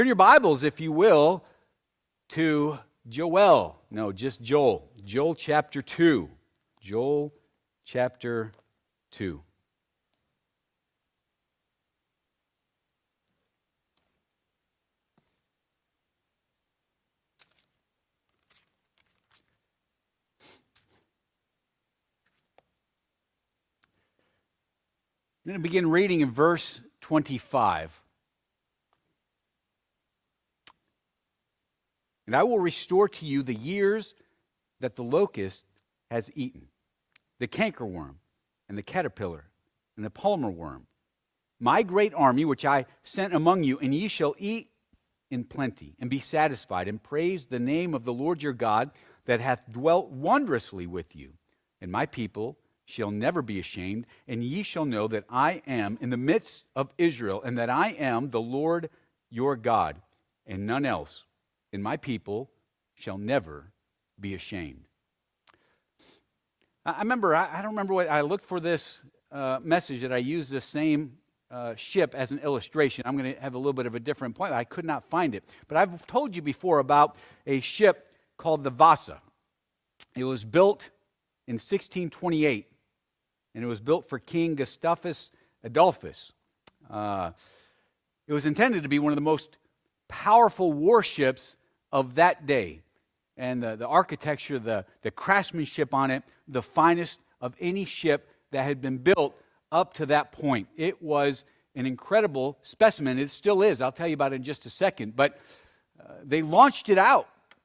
Turn your Bibles, if you will, to Joel. No, just Joel. Joel chapter 2. Joel chapter 2. I'm going to begin reading in verse 25. And I will restore to you the years that the locust has eaten, the cankerworm, and the caterpillar, and the palmer worm, my great army which I sent among you, and ye shall eat in plenty, and be satisfied, and praise the name of the Lord your God, that hath dwelt wondrously with you. And my people shall never be ashamed, and ye shall know that I am in the midst of Israel, and that I am the Lord your God, and none else. And my people shall never be ashamed. I don't remember what, I looked for this message that I used this same ship as an illustration. I'm going to have a little bit of a different point. I could not find it. But I've told you before about a ship called the Vasa. It was built in 1628, and it was built for King Gustavus Adolphus. It was intended to be one of the most powerful warships of that day, and the architecture, the craftsmanship on it, the finest of any ship that had been built up to that point. It was an incredible specimen. It still is. I'll tell you about it in just a second. But they launched it out,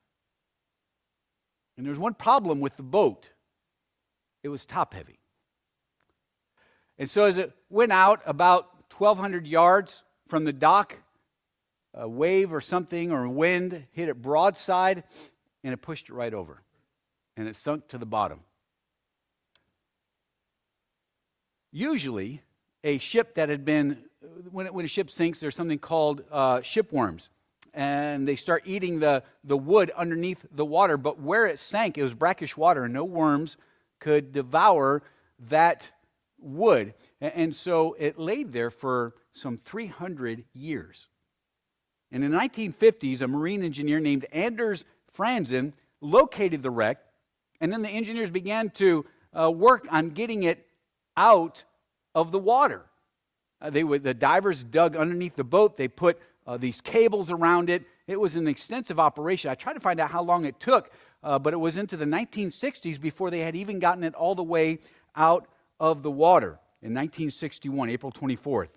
and there's one problem with the boat. It was top heavy. And so as it went out about 1,200 yards from the dock, a wave or something or wind hit it broadside, and it pushed it right over, and it sunk to the bottom. Usually, a ship that had been, when a ship sinks, there's something called shipworms, and they start eating the wood underneath the water, but where it sank, it was brackish water, and no worms could devour that wood, and so it laid there for some 300 years. And in the 1950s, a marine engineer named Anders Franzen located the wreck, and then the engineers began to work on getting it out of the water. The divers dug underneath the boat. They put these cables around it. It was an extensive operation. I tried to find out how long it took, but it was into the 1960s before they had even gotten it all the way out of the water in 1961, April 24th.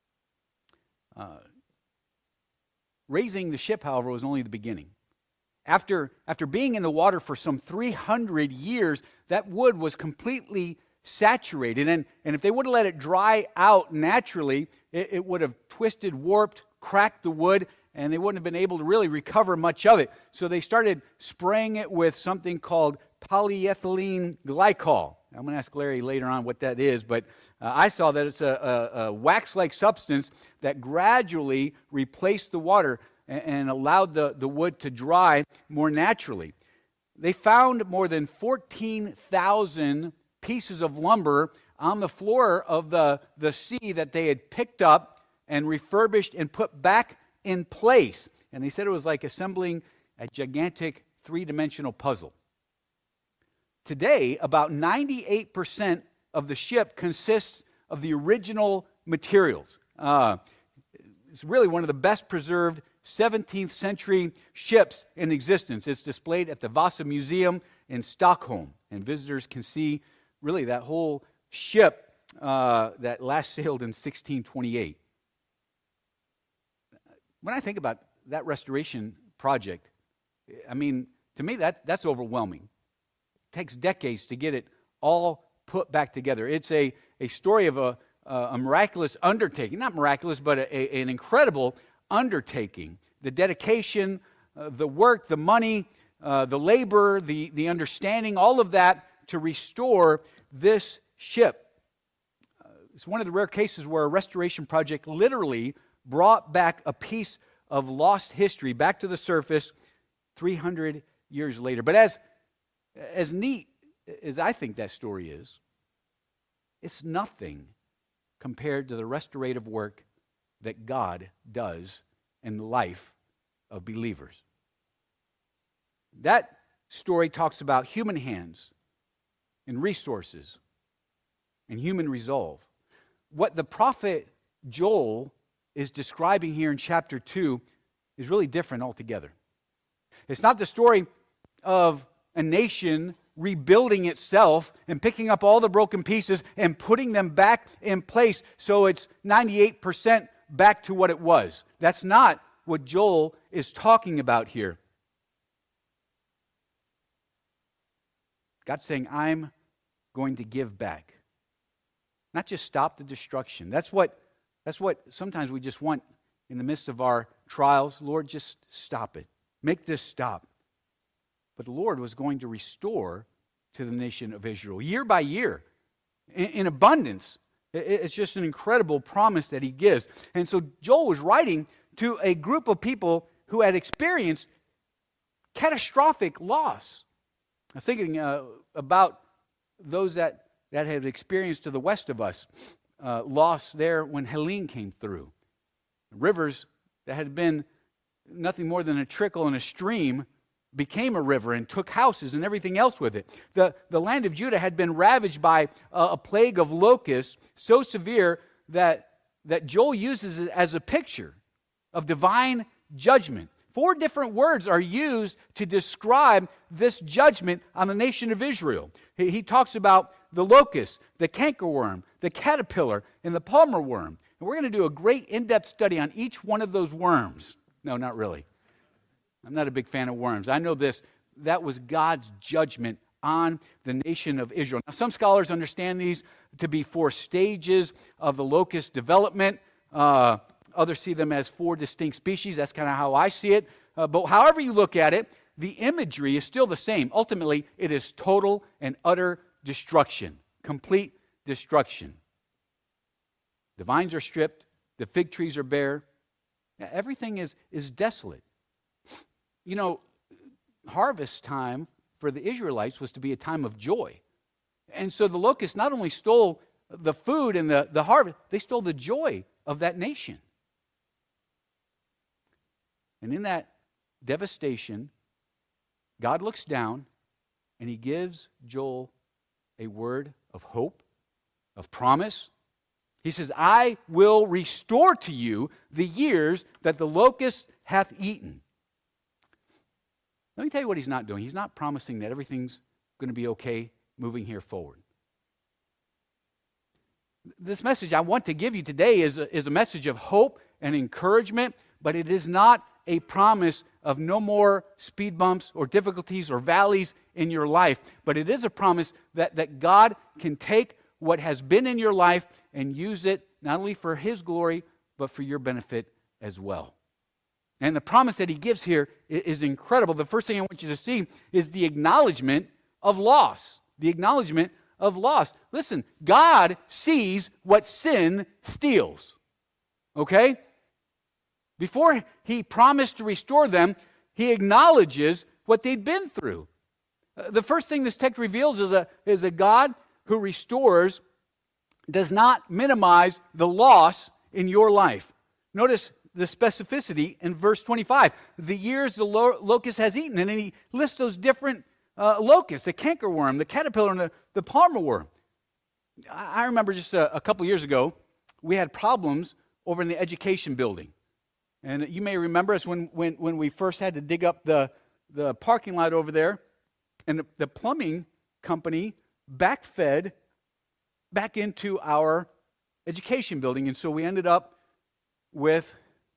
Raising the ship, however, was only the beginning. After being in the water for some 300 years, that wood was completely saturated. And if they would have let it dry out naturally, it would have twisted, warped, cracked the wood, and they wouldn't have been able to really recover much of it. So they started spraying it with something called polyethylene glycol. I'm going to ask Larry later on what that is, but I saw that it's a wax-like substance that gradually replaced the water and allowed the wood to dry more naturally. They found more than 14,000 pieces of lumber on the floor of the sea that they had picked up and refurbished and put back in place. And they said it was like assembling a gigantic three-dimensional puzzle. Today, about 98% of the ship consists of the original materials. It's really one of the best preserved 17th century ships in existence. It's displayed at the Vasa Museum in Stockholm, and visitors can see really that whole ship that last sailed in 1628. When I think about that restoration project, I mean, to me that's overwhelming. Takes decades to get it all put back together. It's a story of a miraculous undertaking. Not miraculous, but an incredible undertaking. The dedication, the work, the money, the labor, the understanding, all of that to restore this ship. It's one of the rare cases where a restoration project literally brought back a piece of lost history back to the surface 300 years later. But as neat as I think that story is, it's nothing compared to the restorative work that God does and life of believers. That story talks about human hands and resources and human resolve. What the prophet Joel is describing here in chapter 2 is really different altogether. It's not the story of a nation rebuilding itself and picking up all the broken pieces and putting them back in place so it's 98% back to what it was. That's not what Joel is talking about here. God's saying, I'm going to give back. Not just stop the destruction. That's what sometimes we just want in the midst of our trials. Lord, just stop it. Make this stop. But the Lord was going to restore to the nation of Israel year by year in abundance. It's just an incredible promise that he gives. And so Joel was writing to a group of people who had experienced catastrophic loss. I was thinking about those that had experienced to the west of us loss there when Helene came through. Rivers that had been nothing more than a trickle in a stream became a river and took houses and everything else with it. The land of Judah had been ravaged by a plague of locusts so severe that Joel uses it as a picture of divine judgment. 4 different words are used to describe this judgment on the nation of Israel. He talks about the locust, the cankerworm, the caterpillar, and the palmer worm. And we're going to do a great in-depth study on each one of those worms. No, not really. I'm not a big fan of worms. I know this. That was God's judgment on the nation of Israel. Now, some scholars understand these to be 4 stages of the locust development. Others see them as 4 distinct species. That's kind of how I see it. But however you look at it, the imagery is still the same. Ultimately, it is total and utter destruction, complete destruction. The vines are stripped. The fig trees are bare. Everything is desolate. You know, harvest time for the Israelites was to be a time of joy. And so the locusts not only stole the food and the harvest, they stole the joy of that nation. And in that devastation, God looks down and he gives Joel a word of hope, of promise. He says, I will restore to you the years that the locust hath eaten. Let me tell you what he's not doing. He's not promising that everything's going to be okay moving here forward. This message I want to give you today is a message of hope and encouragement, but it is not a promise of no more speed bumps or difficulties or valleys in your life. But it is a promise that God can take what has been in your life and use it not only for his glory, but for your benefit as well. And the promise that he gives here is incredible. The first thing I want you to see is the acknowledgement of loss. The acknowledgement of loss. Listen, God sees what sin steals. Okay? Before he promised to restore them, he acknowledges what they'd been through. The first thing this text reveals is a God who restores does not minimize the loss in your life. Notice the specificity in verse 25. The years the locust has eaten. And then he lists those different locusts, the cankerworm, the caterpillar, and the palmer worm. I remember just a couple years ago, we had problems over in the education building. And you may remember us when we first had to dig up the parking lot over there, and the plumbing company backfed back into our education building. And so we ended up with,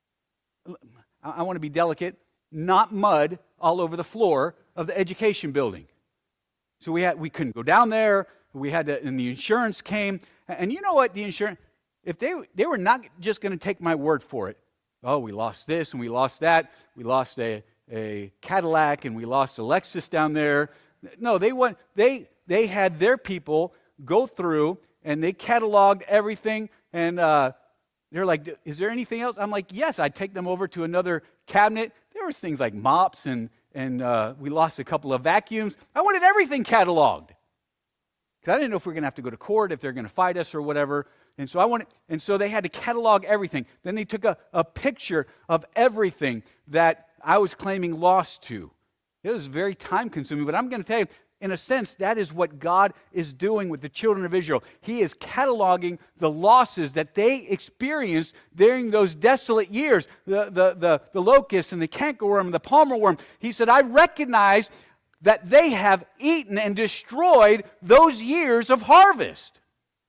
I want to be delicate, not mud all over the floor of the education building. So we couldn't go down there. We had to, and the insurance came. And you know what, the insurance, if they were not just going to take my word for it. Oh, we lost this and we lost that. We lost a Cadillac and we lost a Lexus down there. No, they had their people go through and they cataloged everything, and they're like, is there anything else? I'm like, yes. I'd take them over to another cabinet. There was things like mops and we lost a couple of vacuums. I wanted everything cataloged because I didn't know if we were going to have to go to court, if they're going to fight us or whatever. And so they had to catalog everything. Then they took a picture of everything that I was claiming loss to. It was very time consuming, but I'm going to tell you, in a sense, that is what God is doing with the children of Israel. He is cataloging the losses that they experienced during those desolate years, the locust and the cankerworm and the palmer worm. He said, I recognize that they have eaten and destroyed those years of harvest.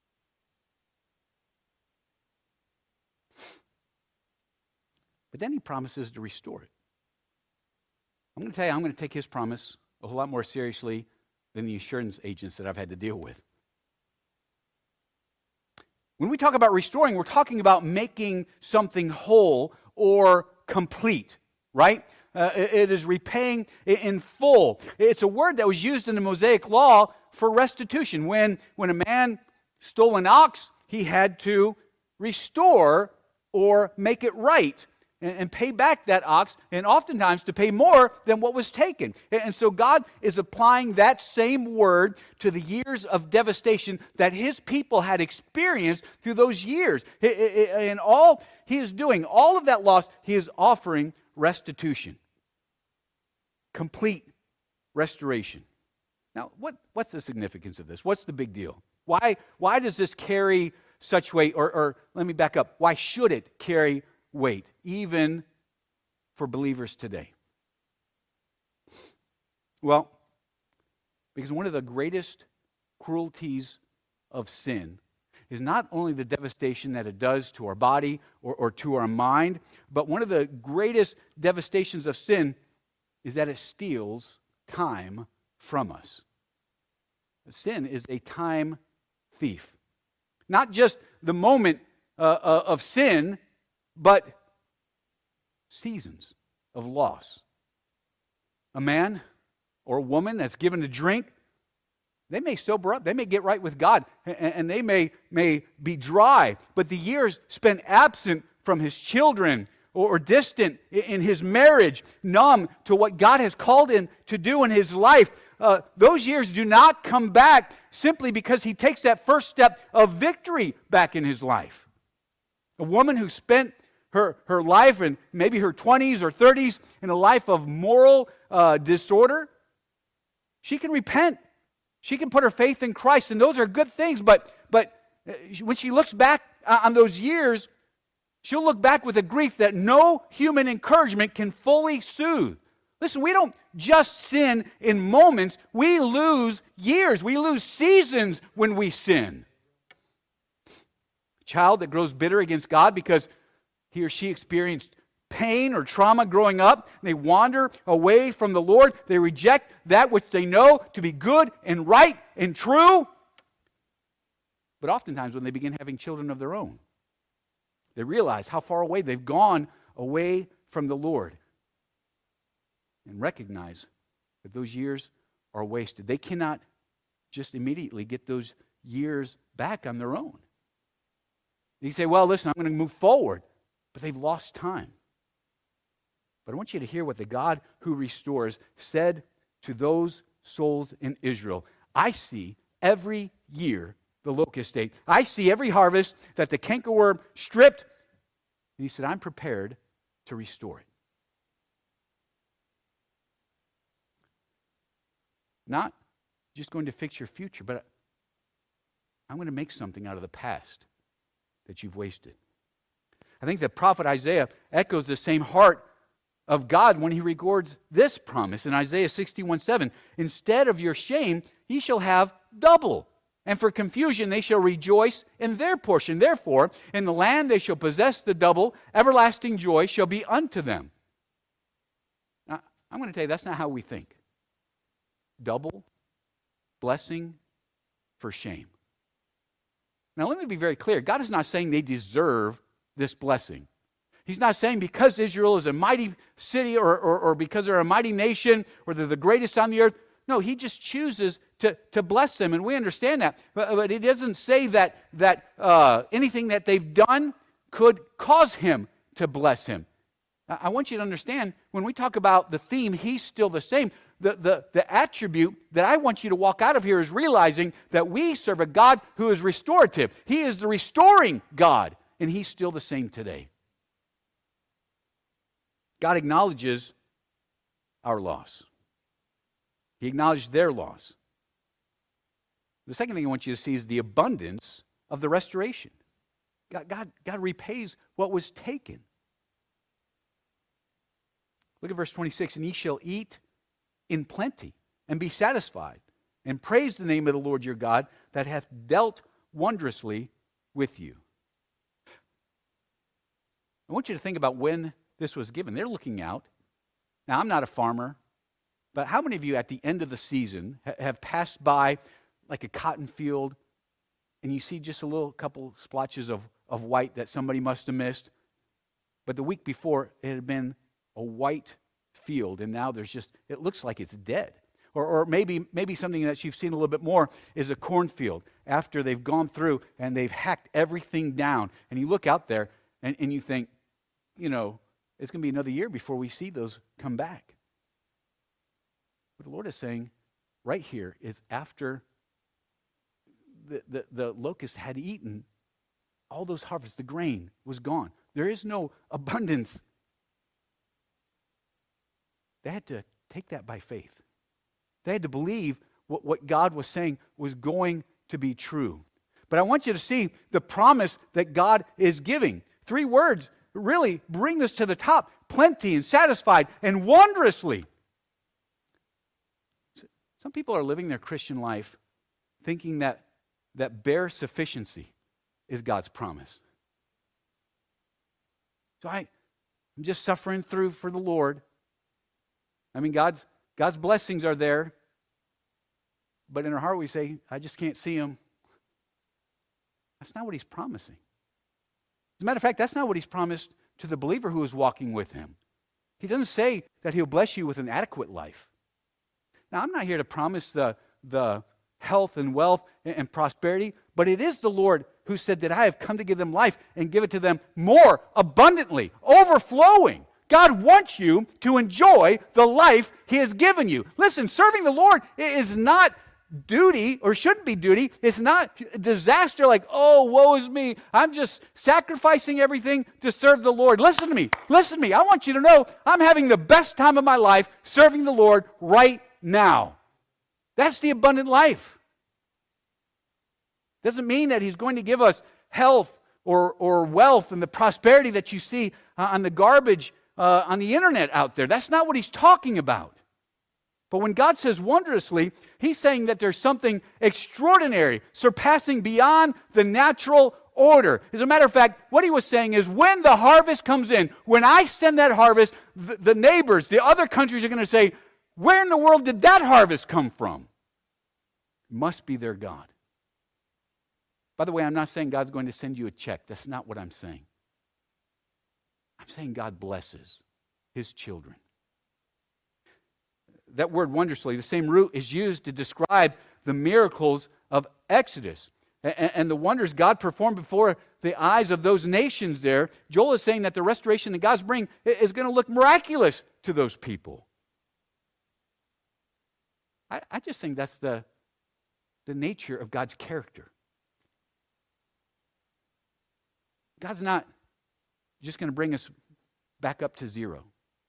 But then he promises to restore it. I'm going to tell you, I'm going to take his promise a whole lot more seriously than the insurance agents that I've had to deal with. When we talk about restoring, we're talking about making something whole or complete, right? It is repaying in full. It's a word that was used in the Mosaic Law for restitution. When a man stole an ox, he had to restore or make it right and pay back that ox, and oftentimes to pay more than what was taken. And so God is applying that same word to the years of devastation that his people had experienced through those years. And all he is doing, all of that loss, he is offering restitution. Complete restoration. Now, what's the significance of this? What's the big deal? Why does this carry such weight? Or let me back up. Why should it carry weight, even for believers today? Well, because one of the greatest cruelties of sin is not only the devastation that it does to our body or to our mind, but one of the greatest devastations of sin is that it steals time from us. Sin is a time thief. Not just the moment of sin, but seasons of loss. A man or a woman that's given to drink, they may sober up, they may get right with God, and they may be dry, but the years spent absent from his children or distant in his marriage, numb to what God has called him to do in his life, those years do not come back simply because he takes that first step of victory back in his life. A woman who spent her life in maybe her 20s or 30s in a life of moral disorder, she can repent. She can put her faith in Christ, and those are good things, but when she looks back on those years, she'll look back with a grief that no human encouragement can fully soothe. Listen, we don't just sin in moments. We lose years. We lose seasons when we sin. A child that grows bitter against God because he or she experienced pain or trauma growing up, they wander away from the Lord. They reject that which they know to be good and right and true. But oftentimes when they begin having children of their own, they realize how far away they've gone away from the Lord and recognize that those years are wasted. They cannot just immediately get those years back on their own. You say, well, listen, I'm going to move forward, but they've lost time. But I want you to hear what the God who restores said to those souls in Israel. I see every year the locust ate. I see every harvest that the cankerworm stripped. And he said, I'm prepared to restore it. Not just going to fix your future, but I'm going to make something out of the past that you've wasted. I think the prophet Isaiah echoes the same heart of God when he records this promise in Isaiah 61:7. Instead of your shame, ye shall have double. And for confusion, they shall rejoice in their portion. Therefore, in the land they shall possess the double. Everlasting joy shall be unto them. Now, I'm going to tell you, that's not how we think. Double blessing for shame. Now, let me be very clear. God is not saying they deserve this blessing. He's not saying because Israel is a mighty city or because they're a mighty nation or they're the greatest on the earth. No, he just chooses to bless them, and we understand that. But he doesn't say that anything that they've done could cause him to bless him. I want you to understand, when we talk about the theme, he's still the same. the attribute that I want you to walk out of here is realizing that we serve a God who is restorative. He is the restoring God, and He's still the same today. God acknowledges our loss. He acknowledged their loss. The second thing I want you to see is the abundance of the restoration. God repays what was taken. Look at verse 26. And ye shall eat in plenty and be satisfied, and praise the name of the Lord your God that hath dealt wondrously with you. I want you to think about when this was given. They're looking out. Now, I'm not a farmer, but how many of you at the end of the season have passed by like a cotton field and you see just a little couple splotches of white that somebody must have missed? But the week before, it had been a white field, and now there's just, it looks like it's dead. Or maybe something that you've seen a little bit more is a cornfield after they've gone through and they've hacked everything down. And you look out there and you think, you know, it's going to be another year before we see those come back. What the Lord is saying right here is after the locust had eaten all those harvests, the grain was gone. There is no abundance. They had to take that by faith. They had to believe what God was saying was going to be true. But I want you to see the promise that God is giving. 3 words really bring this to the top: plenty and satisfied and wondrously. Some people are living their Christian life thinking that bare sufficiency is God's promise. So I'm just suffering through for the Lord. I mean, God's blessings are there, but in our heart we say, I just can't see them. That's not what He's promising. As a matter of fact, that's not what He's promised to the believer who is walking with Him. He doesn't say that He'll bless you with an adequate life. Now, I'm not here to promise the health and wealth and prosperity, but it is the Lord who said that I have come to give them life and give it to them more abundantly, overflowing. God wants you to enjoy the life He has given you. Listen, serving the Lord is not duty, or shouldn't be duty. It's not disaster like, oh, woe is me. I'm just sacrificing everything to serve the Lord. Listen to me. Listen to me. I want you to know I'm having the best time of my life serving the Lord right now. That's the abundant life. Doesn't mean that He's going to give us health or wealth and the prosperity that you see on the garbage on the internet out there. That's not what He's talking about. But when God says wondrously, He's saying that there's something extraordinary, surpassing beyond the natural order. As a matter of fact, what He was saying is when the harvest comes in, when I send that harvest, the neighbors, the other countries are going to say, where in the world did that harvest come from? It must be their God. By the way, I'm not saying God's going to send you a check. That's not what I'm saying. I'm saying God blesses His children. That word wondrously, the same root is used to describe the miracles of Exodus and the wonders God performed before the eyes of those nations there. Joel is saying that the restoration that God's bringing is going to look miraculous to those people. I just think that's the nature of God's character. God's not just going to bring us back up to zero.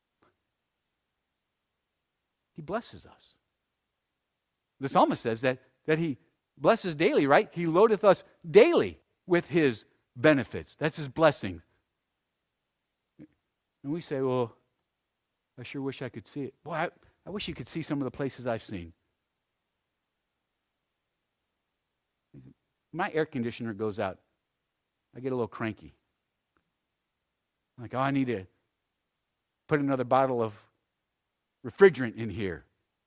He blesses us. The psalmist says that He blesses daily, right? He loadeth us daily with His benefits. That's His blessing. And we say, well, I sure wish I could see it. Boy, I wish you could see some of the places I've seen. My air conditioner goes out. I get a little cranky. I'm like, oh, I need to put another bottle of refrigerant in here.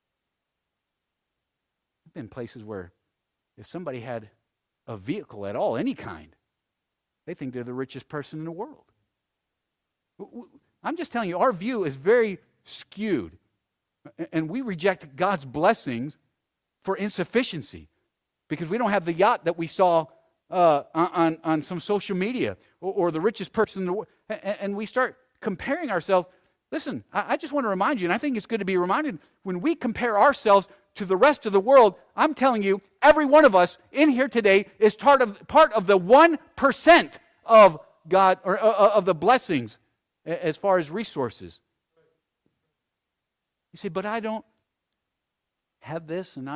I've been places where if somebody had a vehicle at all, any kind, they think they're the richest person in the world. I'm just telling you, our view is very skewed. And we reject God's blessings for insufficiency because we don't have the yacht that we saw on some social media or the richest person in the world. And we start comparing ourselves. Listen, I just want to remind you, and I think it's good to be reminded, when we compare ourselves to the rest of the world, I'm telling you, every one of us in here today is part of the 1% of God, or of the blessings as far as resources. You say, but I don't have this, and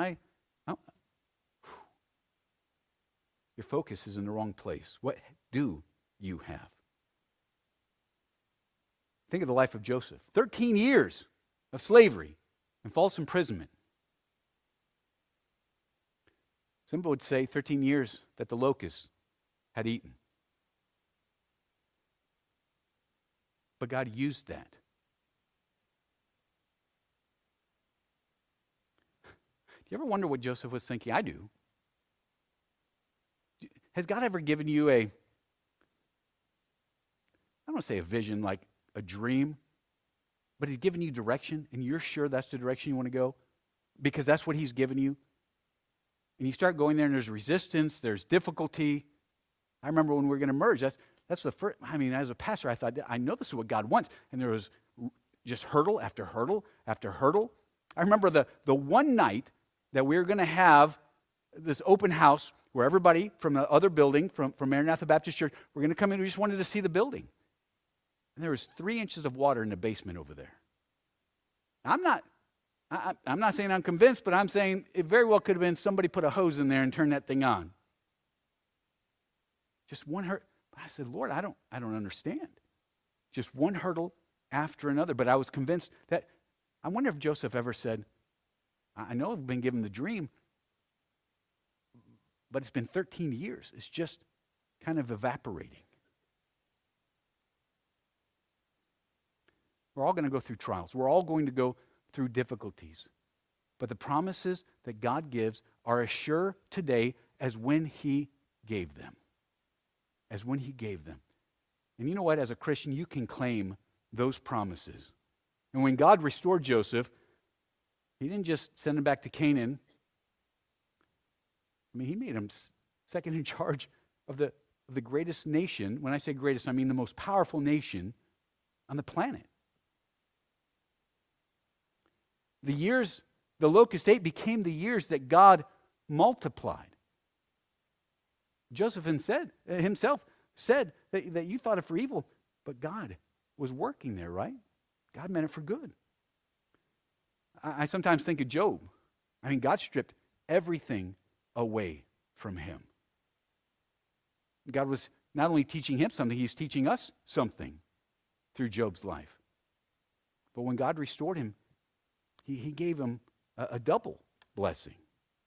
your focus is in the wrong place. What do you have? Think of the life of Joseph. 13 years of slavery and false imprisonment. Some would say 13 years that the locusts had eaten. But God used that. Do you ever wonder what Joseph was thinking? I do. Has God ever given you I don't want to say a vision, like a dream, but He's given you direction, and you're sure that's the direction you want to go? Because that's what He's given you. And you start going there, and there's resistance, there's difficulty. I remember when we were going to merge, that's the first, as a pastor, I thought, I know this is what God wants. And there was just hurdle after hurdle after hurdle. I remember the one night that we were going to have this open house where everybody from the other building, from Maranatha Baptist Church, we're going to come in. We just wanted to see the building. And there was 3 inches of water in the basement over there. I'm not saying I'm convinced, but I'm saying it very well could have been somebody put a hose in there and turned that thing on. Just one hurdle. I said, Lord, I don't understand. Just one hurdle after another. But I was convinced that, I wonder if Joseph ever said, I know I've been given the dream, but it's been 13 years. It's just kind of evaporating. We're all going to go through trials. We're all going to go through difficulties. But the promises that God gives are as sure today as when He gave them. As when He gave them. And you know what? As a Christian, you can claim those promises. And when God restored Joseph, He didn't just send him back to Canaan. He made him second in charge of the greatest nation. When I say greatest, I mean the most powerful nation on the planet. The years the locust ate became the years that God multiplied. Joseph himself said that you thought it for evil, but God was working there, right? God meant it for good. I sometimes think of Job. God stripped everything away from him. God was not only teaching him something, He's teaching us something through Job's life. But when God restored him, He gave him a double blessing.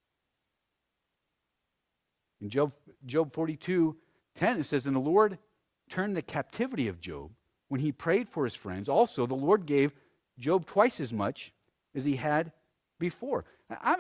In Job 42:10, it says, "And the Lord turned the captivity of Job when he prayed for his friends. Also, the Lord gave Job twice as much as he had before." I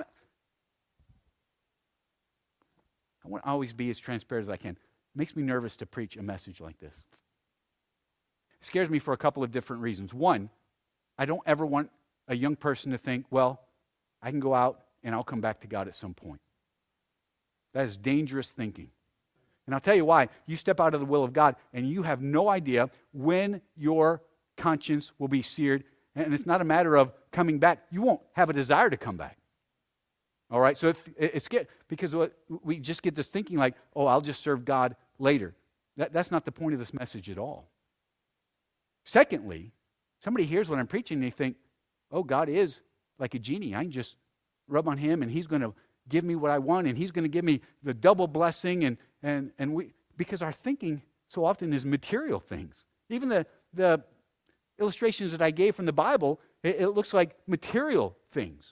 want to always be as transparent as I can. It makes me nervous to preach a message like this. It scares me for a couple of different reasons. One, I don't ever want a young person to think, well, I can go out and I'll come back to God at some point. That is dangerous thinking. And I'll tell you why. You step out of the will of God and you have no idea when your conscience will be seared. And it's not a matter of coming back. You won't have a desire to come back. All right? So it's scary because we just get this thinking like, oh, I'll just serve God later. That's not the point of this message at all. Secondly, somebody hears what I'm preaching and they think, oh, God is like a genie. I can just rub on Him and He's going to give me what I want and He's going to give me the double blessing and we, because our thinking so often is material things. Even the illustrations that I gave from the Bible, it looks like material things.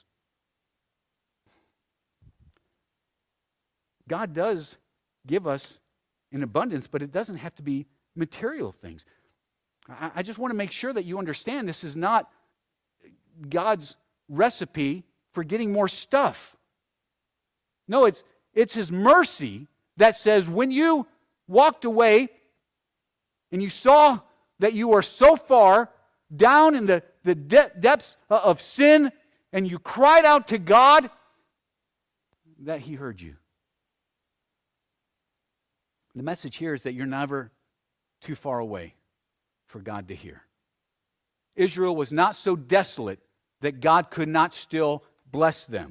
God does give us in abundance, but it doesn't have to be material things. I just want to make sure that you understand this is not God's recipe for getting more stuff. No, it's His mercy that says when you walked away and you saw that you are so far down in the depths of sin and you cried out to God, that He heard you. The message here is that you're never too far away for God to hear. Israel was not so desolate that God could not still bless them.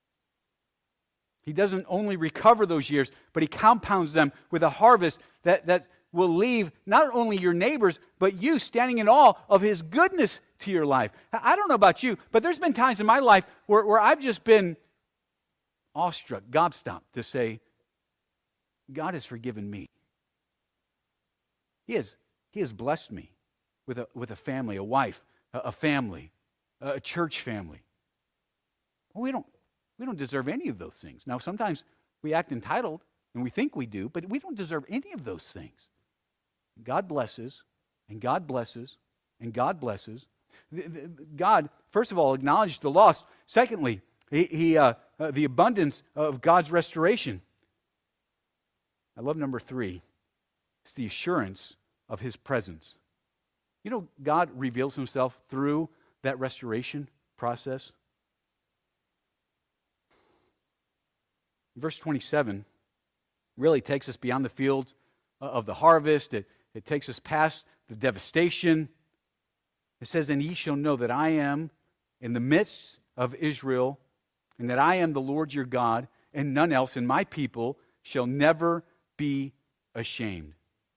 He doesn't only recover those years, but he compounds them with a harvest that will leave not only your neighbors, but you standing in awe of his goodness to your life. I don't know about you, but there's been times in my life where I've just been awestruck, gobstopped to say, God has forgiven me. He has blessed me with a family, a wife, a family, a church family. We don't deserve any of those things. Now, sometimes we act entitled, and we think we do, but we don't deserve any of those things. God blesses, and God blesses, and God blesses. God, first of all, acknowledged the loss. Secondly, the abundance of God's restoration. I love number 3. It's the assurance of his presence. You know, God reveals himself through that restoration process. Verse 27 really takes us beyond the fields of the harvest. It takes us past the devastation. It says, and ye shall know that I am in the midst of Israel, and that I am the Lord your God, and none else, and my people shall never be ashamed.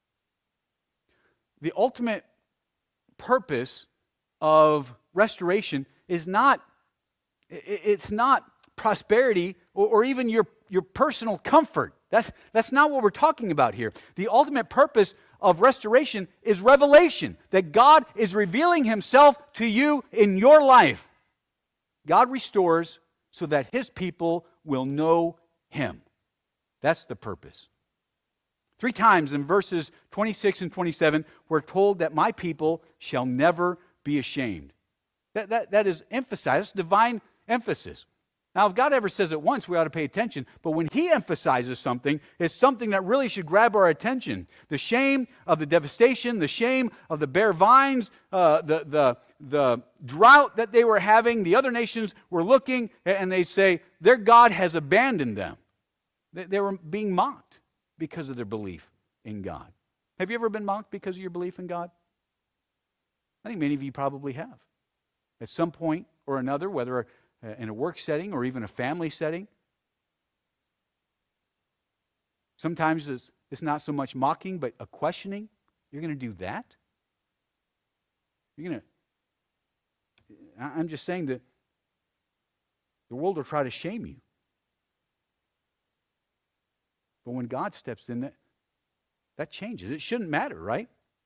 The ultimate purpose of restoration is not prosperity or even your personal comfort. That's not what we're talking about here. The ultimate purpose of restoration is revelation, that God is revealing himself to you in your life. God restores so that his people will know him. That's the purpose. 3 times in verses 26 and 27, we're told that my people shall never be ashamed. That is emphasized, divine emphasis. Now, if God ever says it once, we ought to pay attention. But when he emphasizes something, it's something that really should grab our attention. The shame of the devastation, the shame of the bare vines, the drought that they were having. The other nations were looking and they say, their God has abandoned them. They were being mocked because of their belief in God. Have you ever been mocked because of your belief in God? I think many of you probably have. At some point or another, whether in a work setting or even a family setting. Sometimes it's not so much mocking, but a questioning. You're going to do that? I'm just saying that the world will try to shame you. But when God steps in, that changes. It shouldn't matter, right?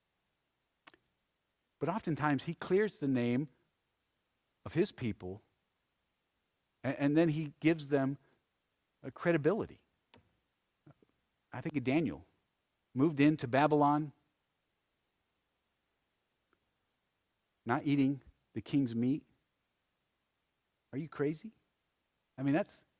But oftentimes he clears the name of his people, and then he gives them a credibility. I think of Daniel, moved into Babylon, not eating the king's meat. Are you crazy? I mean,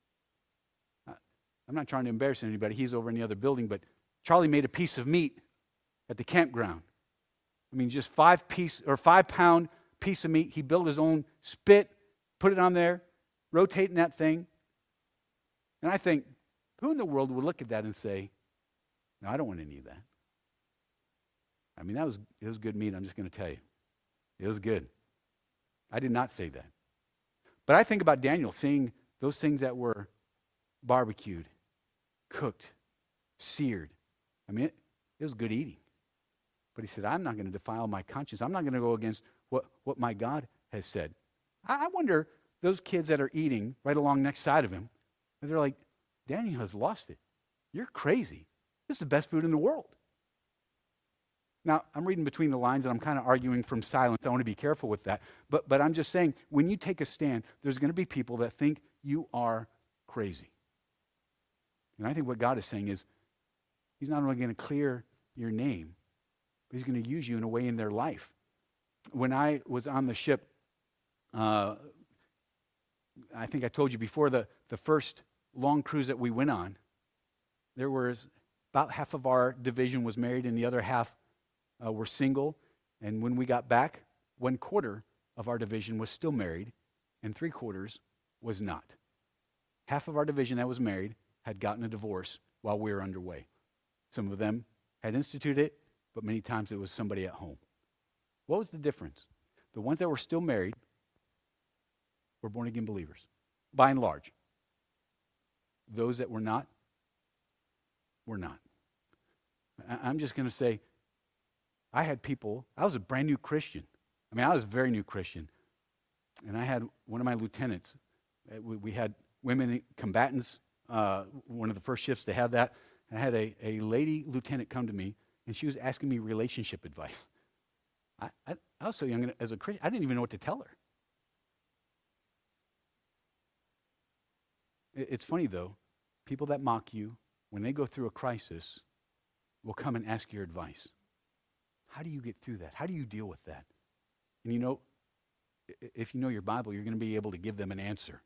I'm not trying to embarrass anybody. He's over in the other building, but Charlie made a piece of meat at the campground. I mean, just 5-pound piece of meat. He built his own spit, put it on there, rotating that thing. And I think, who in the world would look at that and say, no, I don't want any of that? I mean, it was good meat, I'm just going to tell you. It was good. I did not say that. But I think about Daniel seeing those things that were barbecued, cooked, seared. I mean, it was good eating. But he said, I'm not going to defile my conscience. I'm not going to go against what my God has said. I wonder, those kids that are eating right along next side of him, they're like, Daniel has lost it. You're crazy. This is the best food in the world. Now, I'm reading between the lines, and I'm kind of arguing from silence. I want to be careful with that. But I'm just saying, when you take a stand, there's going to be people that think you are crazy. And I think what God is saying is, he's not only going to clear your name, but he's going to use you in a way in their life. When I was on the ship, I think I told you before, the first long cruise that we went on, there was about half of our division was married and the other half were single. And when we got back, 1/4 of our division was still married and 3/4 was not. Half of our division that was married had gotten a divorce while we were underway. Some of them had instituted it, but many times it was somebody at home. What was the difference? the ones that were still married were born-again believers, by and large. Those that were not, were not. I'm just going to say, I had people, I was a brand new Christian. I was a very new Christian. And I had one of my lieutenants, we had women combatants, one of the first shifts to have that. And I had a lady lieutenant come to me, and she was asking me relationship advice. I was so young as a Christian, I didn't even know what to tell her. It's funny, though, people that mock you, when they go through a crisis, will come and ask your advice. How do you get through that? How do you deal with that? And you know, if you know your Bible, you're going to be able to give them an answer.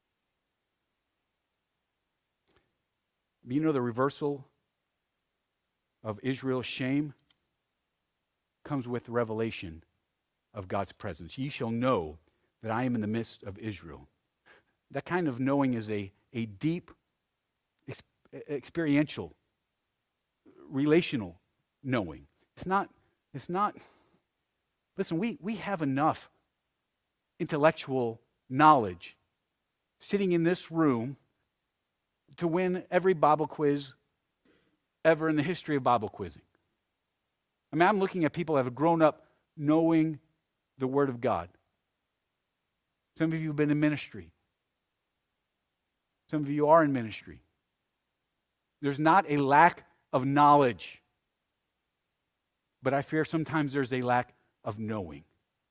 You know, the reversal of Israel's shame comes with the revelation of God's presence. Ye shall know that I am in the midst of Israel. That kind of knowing is a deep, experiential, relational knowing. It's not, listen, we have enough intellectual knowledge sitting in this room to win every Bible quiz ever in the history of Bible quizzing. I'm looking at people that have grown up knowing the Word of God. Some of you have been in ministry. Some of you are in ministry. There's not a lack of knowledge, but I fear sometimes there's a lack of knowing.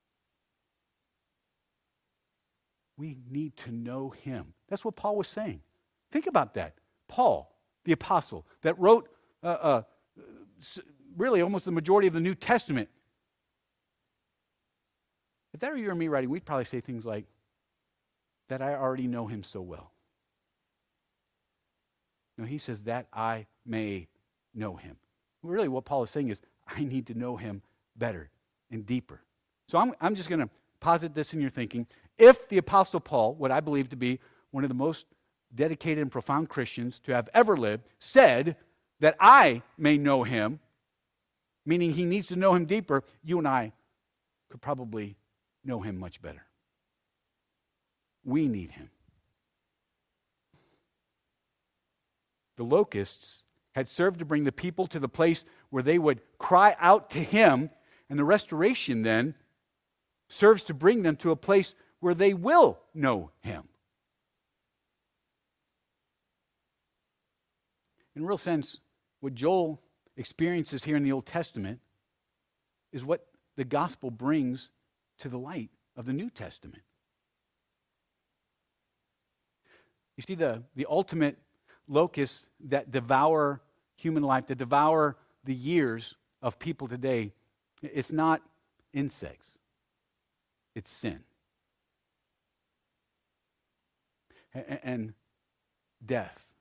We need to know Him. That's what Paul was saying. Think about that. Paul, the apostle, that wrote really almost the majority of the New Testament. If that were you or me writing, we'd probably say things like, that I already know Him so well. No, he says that I may know Him. Really what Paul is saying is, I need to know Him better and deeper. So I'm just going to posit this in your thinking. If the Apostle Paul, what I believe to be one of the most dedicated and profound Christians to have ever lived, said that I may know Him, meaning he needs to know Him deeper, you and I could probably know Him much better. We need Him. The locusts had served to bring the people to the place where they would cry out to Him, and the restoration then serves to bring them to a place where they will know Him. In a real sense, what Joel experiences here in the Old Testament is what the gospel brings to the light of the New Testament. You see, the ultimate locusts that devour human life, that devour the years of people today, it's not insects, it's sin. And death.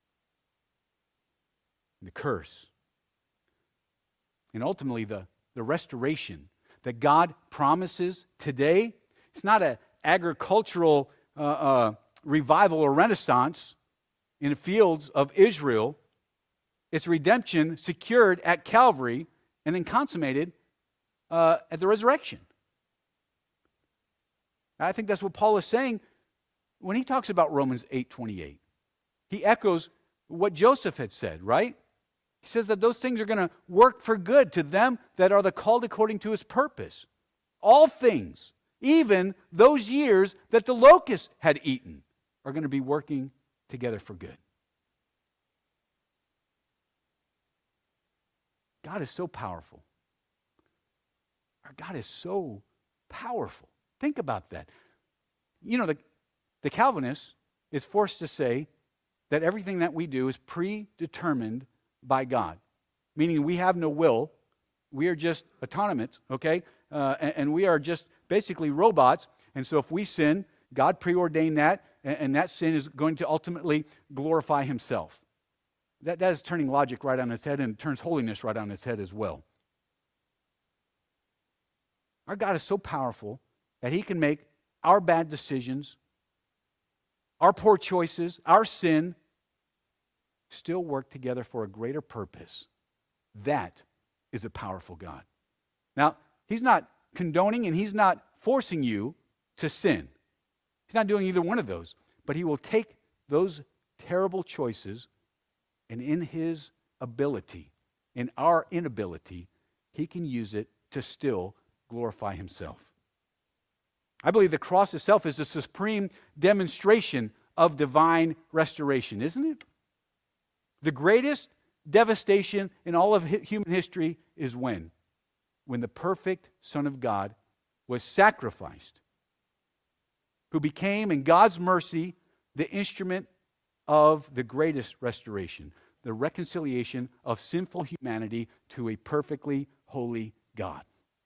The curse. And ultimately the restoration that God promises today, it's not an agricultural revival or renaissance in the fields of Israel. It's redemption secured at Calvary and then consummated at the resurrection. I think that's what Paul is saying when he talks about Romans 8:28. He echoes what Joseph had said, right? He says that those things are going to work for good to them that are the called according to His purpose. All things, even those years that the locusts had eaten, are going to be working together for good. God is so powerful. Our God is so powerful. Think about that. You know, the Calvinist is forced to say that everything that we do is predetermined by God, meaning we have no will. We are just autonomous, okay? And we are just basically robots. And so if we sin, God preordained that, and that sin is going to ultimately glorify Himself. That is turning logic right on its head, and it turns holiness right on its head as well. Our God is so powerful that He can make our bad decisions, our poor choices, our sin, still work together for a greater purpose. That is a powerful God. Now, He's not condoning and He's not forcing you to sin. He's not doing either one of those. But he will take those terrible choices, and in his ability, in our inability, he can use it to still glorify himself. I believe the cross itself is the supreme demonstration of divine restoration, isn't it? The greatest devastation in all of human history is when the perfect Son of God was sacrificed, who became, in God's mercy, the instrument of the greatest restoration, the reconciliation of sinful humanity to a perfectly holy God.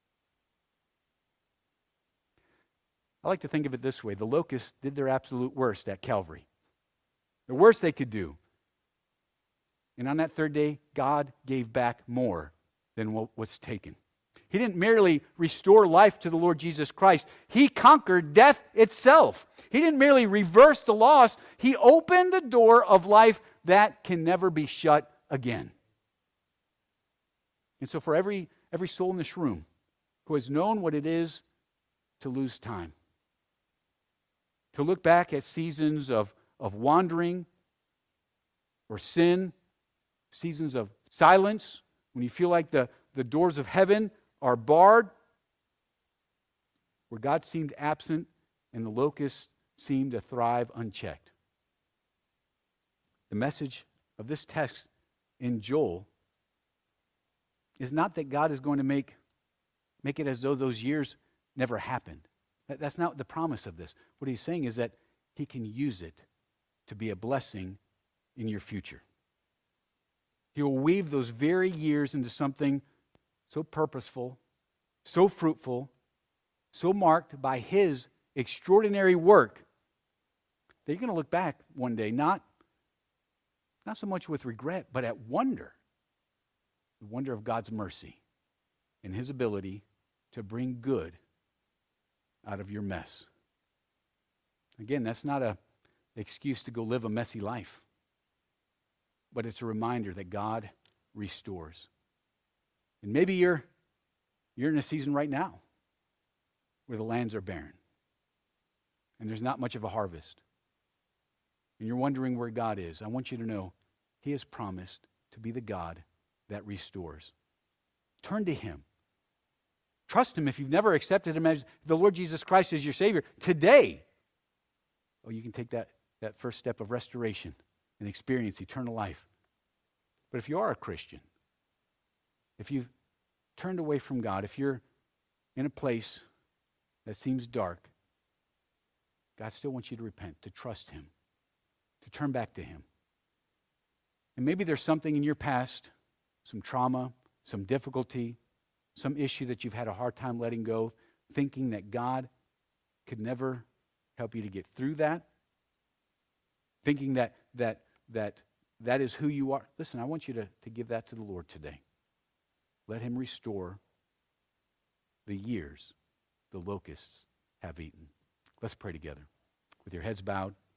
I like to think of it this way. The locusts did their absolute worst at Calvary. The worst they could do. And on that third day, God gave back more than what was taken. He didn't merely restore life to the Lord Jesus Christ. He conquered death itself. He didn't merely reverse the loss. He opened the door of life that can never be shut again. And so for every soul in this room who has known what it is to lose time, to look back at seasons of wandering or sin, seasons of silence, when you feel like the doors of heaven are barred, where God seemed absent and the locusts seemed to thrive unchecked. The message of this text in Joel is not that God is going to make it as though those years never happened. That's not the promise of this. What he's saying is that he can use it to be a blessing in your future. He will weave those very years into something so purposeful, so fruitful, so marked by his extraordinary work that you're going to look back one day, not so much with regret, but at wonder. The wonder of God's mercy and his ability to bring good out of your mess. Again, that's not an excuse to go live a messy life, but it's a reminder that God restores. And maybe you're in a season right now where the lands are barren and there's not much of a harvest. And you're wondering where God is. I want you to know he has promised to be the God that restores. Turn to him. Trust him if you've never accepted him as the Lord Jesus Christ as your Savior. Today, you can take that first step of restoration and experience eternal life. But if you are a Christian, if you've turned away from God, if you're in a place that seems dark, God still wants you to repent, to trust him, to turn back to him. And maybe there's something in your past, some trauma, some difficulty, some issue that you've had a hard time letting go, thinking that God could never help you to get through that, thinking that is who you are. Listen, I want you to give that to the Lord today. Let him restore the years the locusts have eaten. Let's pray together with your heads bowed.